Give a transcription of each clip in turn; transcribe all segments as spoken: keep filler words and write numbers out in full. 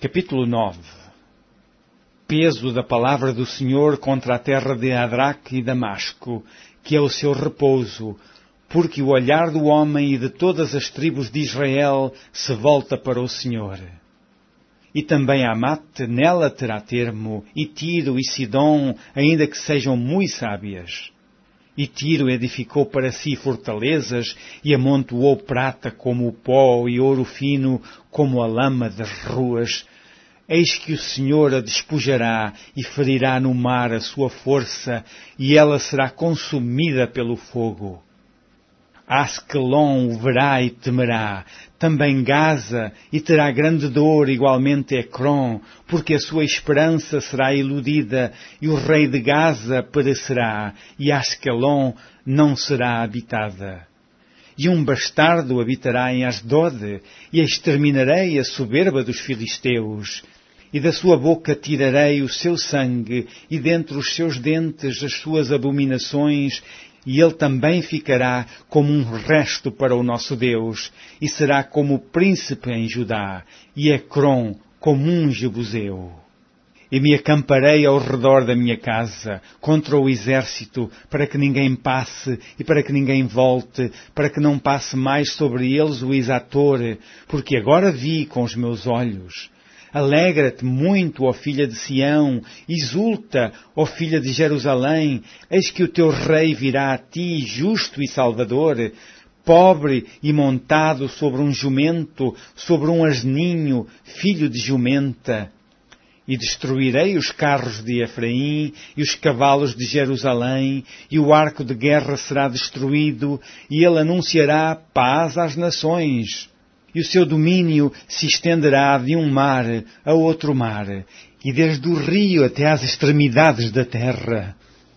Capítulo nove. Peso da palavra do Senhor contra a terra de Adraque e Damasco, que é o seu repouso, porque o olhar do homem e de todas as tribos de Israel se volta para o Senhor. E também Amate nela terá termo, e Tiro e Sidom, ainda que sejam muito sábias. E Tiro edificou para si fortalezas, e amontoou prata como o pó, e ouro fino como a lama das ruas. Eis que o Senhor a despojará, e ferirá no mar a sua força, e ela será consumida pelo fogo. Asquelon o verá e temerá, também Gaza, e terá grande dor, igualmente Ecrom, porque a sua esperança será iludida, e o rei de Gaza perecerá, e Asquelon não será habitada. E um bastardo habitará em Asdod, e exterminarei a soberba dos filisteus. E da sua boca tirarei o seu sangue, e dentre os seus dentes as suas abominações, e ele também ficará como um resto para o nosso Deus, e será como príncipe em Judá, e Ecrom como um jebuseu. E me acamparei ao redor da minha casa, contra o exército, para que ninguém passe, e para que ninguém volte, para que não passe mais sobre eles o exator, porque agora vi com os meus olhos. Alegra-te muito, ó filha de Sião, exulta, ó filha de Jerusalém, eis que o teu rei virá a ti, justo e salvador, pobre e montado sobre um jumento, sobre um asninho, filho de jumenta. E destruirei os carros de Efraim e os cavalos de Jerusalém, e o arco de guerra será destruído, e ele anunciará paz às nações. E o seu domínio se estenderá de um mar a outro mar, e desde o rio até às extremidades da terra.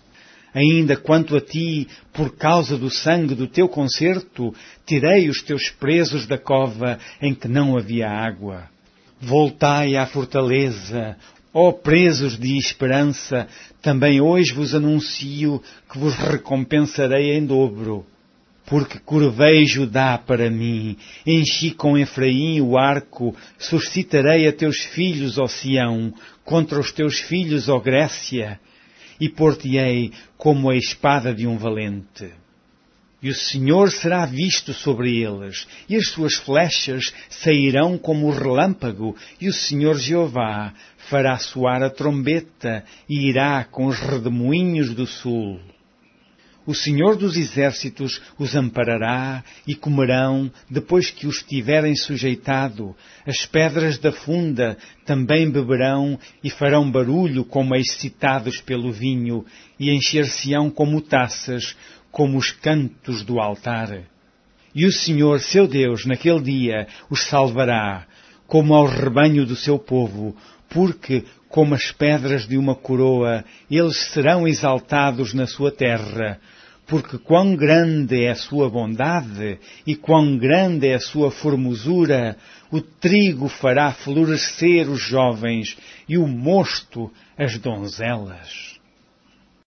Ainda quanto a ti, por causa do sangue do teu concerto, tirei os teus presos da cova em que não havia água. Voltai à fortaleza, ó presos de esperança, também hoje vos anuncio que vos recompensarei em dobro. Porque curvei Judá para mim, enchi com Efraim o arco, suscitarei a teus filhos, ó Sião, contra os teus filhos, ó Grécia, e por-te-ei como a espada de um valente. E o Senhor será visto sobre eles, e as suas flechas sairão como o relâmpago, e o Senhor Jeová fará soar a trombeta, e irá com os redemoinhos do sul. O Senhor dos Exércitos os amparará e comerão, depois que os tiverem sujeitado. As pedras da funda também beberão e farão barulho como excitados pelo vinho, e encher-se-ão como taças, como os cantos do altar. E o Senhor, seu Deus, naquele dia os salvará, como ao rebanho do seu povo, porque, como as pedras de uma coroa, eles serão exaltados na sua terra, porque quão grande é a sua bondade e quão grande é a sua formosura, o trigo fará florescer os jovens e o mosto as donzelas.